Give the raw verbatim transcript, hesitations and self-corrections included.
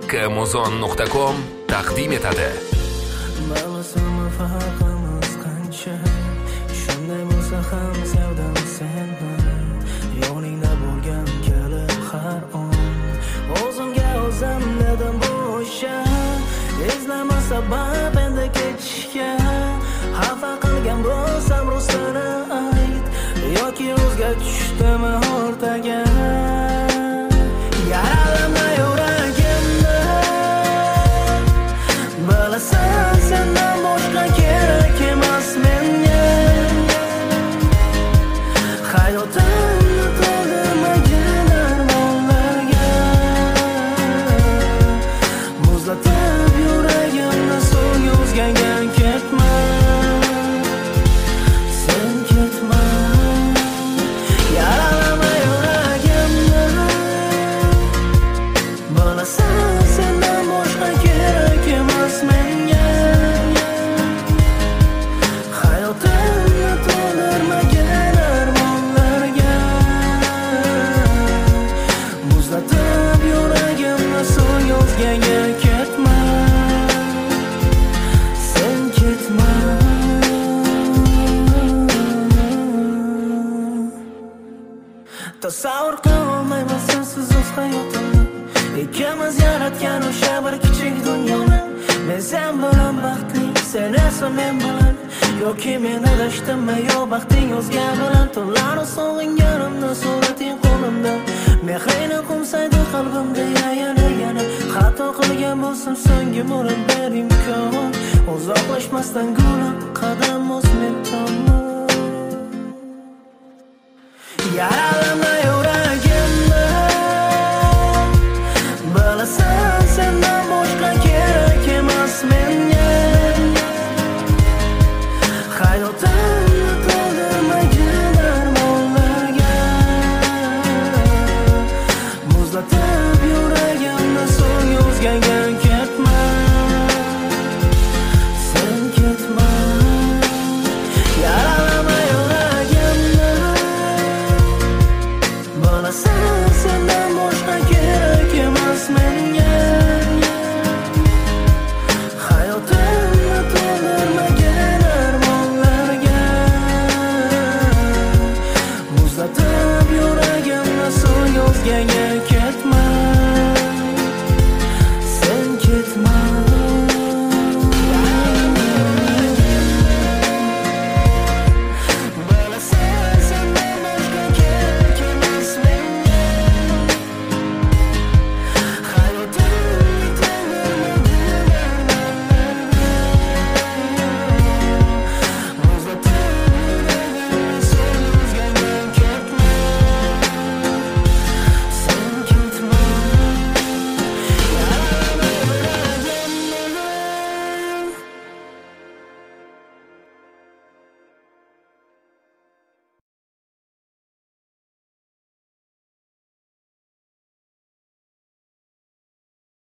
Kamuzon nuqta com taqdim etadi. Bilasanmi farqimiz qancha? Shunday bo'lsa ham sevdim seni. Yoningda bo'lgan kelib har on. O'zimga o'zim dedim bo'sha. Izlama sabab endi ketishga. Xafa qilgan bo'lsam rostini ayt. Yoki o'zga tushdimi o'rtaga. Yaralama yuragimni. Bilasan sendan boshqa kerak emas menga. Hayotimni to'ldirmagan armonlarga. Muzlatib yuragimni suvga o'zganga ketma. Sen ketma. Yaralama yuragimni. Bilasan sendan boshqa kerak emas menga. Hayotimni to'ldirmagan armonlarga. Muzlatib yuragimni suvga o'zganga ketma. Sen ketma. Tasavvur qilolmayman sensiz o'z hayotimni. Ikkimiz yaratgan o'sha bir kichik dunyoni. Men sen bilan baxtli, sen esa men bilan. Yoki men adashdimmi, yo baxting o'zga bilan. Tunlar sog'inganimda surating qo'limda. Mehrini qo'msaydi qalbimda yana yana. Xato qilgan bo'lsam so'nggi bo'lib ber imkon. Uzoqlashmasdan gulim qadam o'z men tomon. Yaralama yuragimni. Bilasan sendan boshqa kerak emas menga. Hayotim